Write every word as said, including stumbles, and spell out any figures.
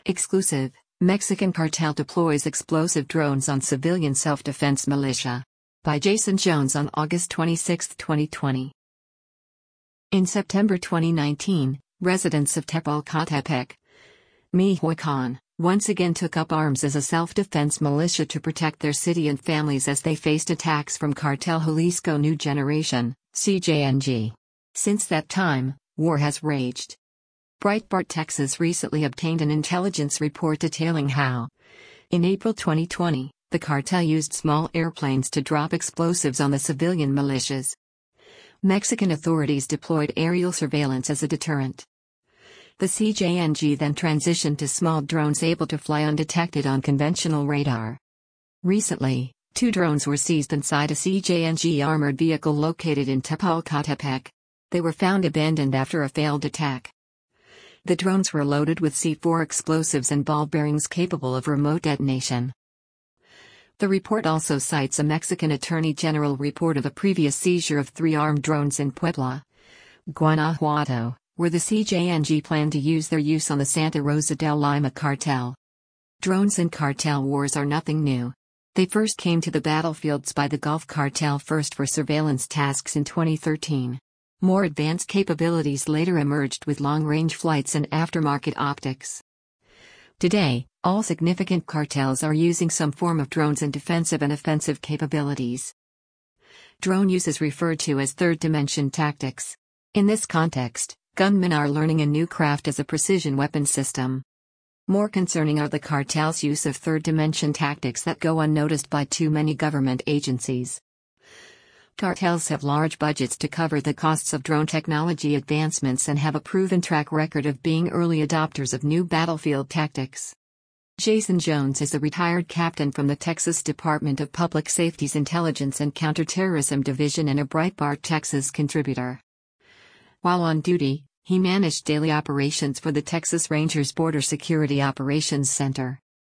Exclusive: Mexican cartel deploys explosive drones on civilian self-defense militia. By Jason Jones on August twenty-sixth, twenty twenty. In September twenty nineteen, residents of Tepalcatepec, Michoacán, once again took up arms as a self-defense militia to protect their city and families as they faced attacks from Cartel Jalisco New Generation, C J N G. Since that time, war has raged. Breitbart Texas recently obtained an intelligence report detailing how, in April twenty twenty, the cartel used small airplanes to drop explosives on the civilian militias. Mexican authorities deployed aerial surveillance as a deterrent. The C J N G then transitioned to small drones able to fly undetected on conventional radar. Recently, two drones were seized inside a C J N G armored vehicle located in Tepalcatepec. They were found abandoned after a failed attack. The drones were loaded with C four explosives and ball bearings capable of remote detonation. The report also cites a Mexican Attorney General report of a previous seizure of three armed drones in Puebla, Guanajuato, where the C J N G planned to use their use on the Santa Rosa del Lima cartel. Drones in cartel wars are nothing new. They first came to the battlefields by the Gulf Cartel first for surveillance tasks in twenty thirteen. More advanced capabilities later emerged with long-range flights and aftermarket optics. Today, all significant cartels are using some form of drones in defensive and offensive capabilities. Drone use is referred to as third-dimension tactics. In this context, gunmen are learning a new craft as a precision weapon system. More concerning are the cartel's use of third-dimension tactics that go unnoticed by too many government agencies. Cartels have large budgets to cover the costs of drone technology advancements and have a proven track record of being early adopters of new battlefield tactics. Jason Jones is a retired captain from the Texas Department of Public Safety's Intelligence and Counterterrorism Division and a Breitbart Texas contributor. While on duty, he managed daily operations for the Texas Rangers Border Security Operations Center.